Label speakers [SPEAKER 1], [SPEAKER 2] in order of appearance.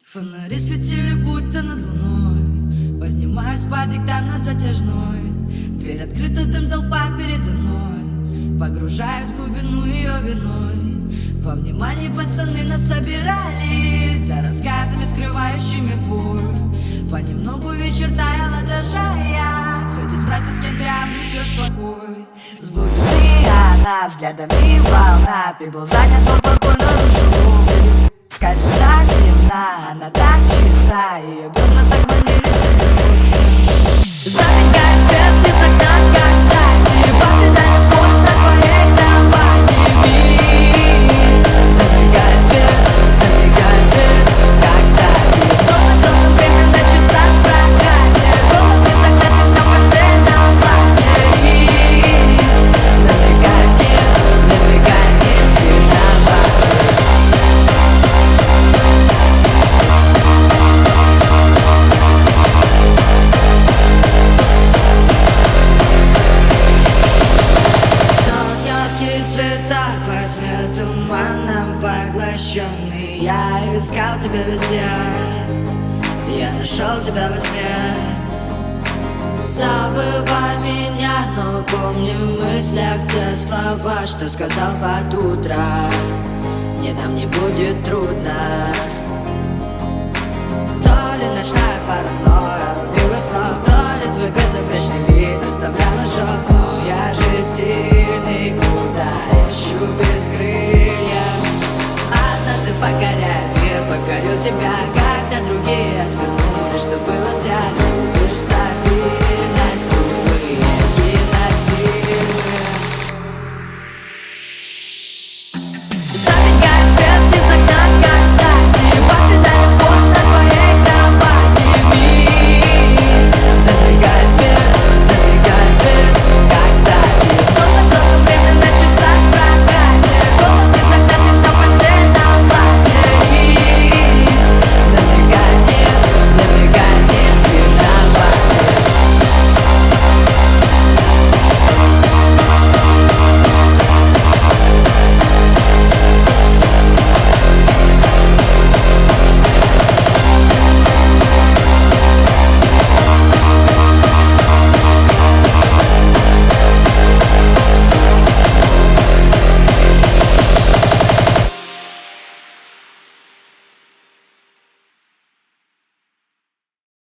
[SPEAKER 1] Фонари светили будто над луной. Поднимаюсь по диктам на затяжной. Дверь открыта, дым, толпа передо мной. Погружаюсь в глубину ее виной. Во внимании пацаны нас собирались, за рассказами, скрывающими боль. Понемногу вечер таял, отражая. Кто здесь спросит, с кем ты обретешь покой? С глубины она взглядами волна. Ты был занят, но спокойно ушел. В кольце так темна, она так чиста, ее бедра так манили. Забегает свет из окна, как кстати. Покидает поезд на твоей кровати. Забегает свет, как кстати. Кто-то время на часах прокатит. Голод без окна, ты все в постельном платье. Набегает нет, виноват. Цвета во тьме туманом поглощенный. Я искал тебя везде, я нашел тебя во тьме. Забывай меня, но помни в мыслях те слова, что сказал под утро. Мне там не будет трудно. То ли ночная паранойя рубила снов, то ли твой безупречный вид оставлял ожог. Но я же сильный, куда ищу без крылья. Однажды покоряя мир, покорю тебя.